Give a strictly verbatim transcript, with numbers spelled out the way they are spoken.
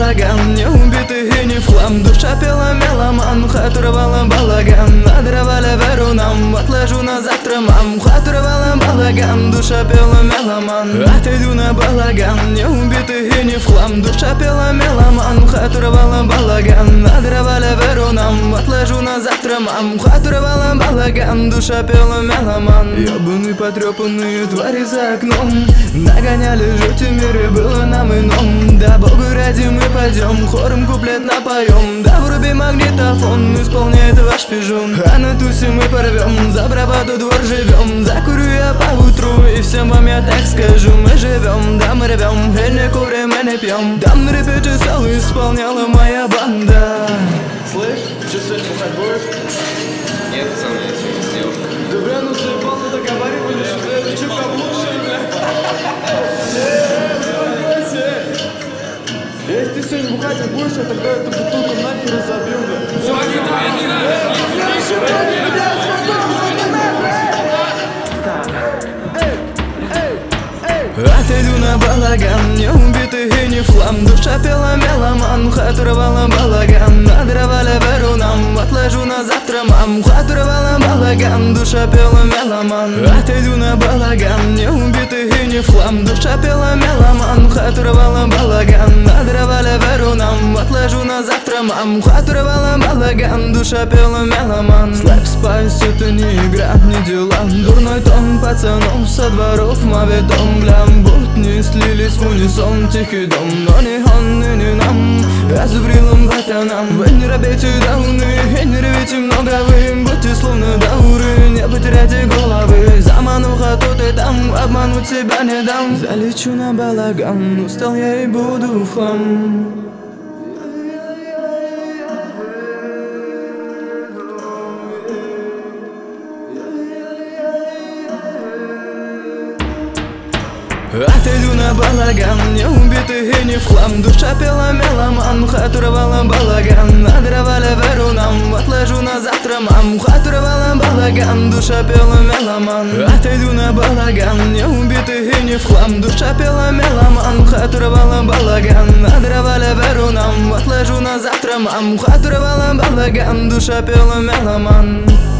балаган, не убитый и не в хлам. Душа пела меломан, хату рвала балаган. Надрывали веру нам, отложу на завтра мам. Хату рвала балаган, душа пела меломан. Отойду на балаган, не убитый и не в хлам. Душа пела меломан, хату рвала балаган. Надрывали веру нам, отложу на завтра мам. Хату рвала балаган, душа пела меломан. Ебаные потрепанные твари за окном нагоняли жуть, в мире было нам ином. Да богу ради мы пойдем, хором куплет напоем. Да вруби магнитофон, исполняет ваш пижон. А на тусе мы порвем, за браваду двор живем. Закурю я поутру и всем вам я так скажу. Мы живем, да мы рвем, и не курим, и не пьем. Там на репете соло исполняла моя банда. Слышь, что сегодня бухать будешь? Нет, пацаны, я сегодня не сделал. Да бля, ну заебал, ну договаривались, что это что там лучше, бля. Если ты сегодня бухать не будешь, я тогда эту бутылку нахер разобью, бля. Все, отойду на балаган, не убитый и не в хлам. Душа пела меломан, хату рвала балаган. Надрывали веру нам, отложу на завтра мам. Хату рвала балаган, душа пела меломан. Отойду на балаган, не убитый и не в хлам. Душа пела меломан, хату рвала балаган. Надрывали веру нам, отложу на завтра мам. Хату рвала балаган, душа пела меломан. Слэп спайс, это не игра, не дела. Дурной тон пацанов со дворов мавитом, бля. Будни слились в унисон, тихий дом. Но не он и не нам, а зубрилым братанам. Вы не робейте дауны, и не ревите много вы. Будьте словно дауры, не потеряйте головы. Замануха тут и там, обмануть себя не дам. Залечу на балаган, устал я и буду в хлам. Отойду на балаган, не убитый и не в хлам. Душа пела меломан, хату рвала балаган. Надрывали веру нам, отложу на завтра мам. Хату рвала балаган, душа пела меломан. Отойду на балаган, не убитый и не в хлам. Душа пела меломан, хату рвала балаган. Надрывали веру нам, отложу на завтра мам. Хату рвала балаган, душа пела меломан.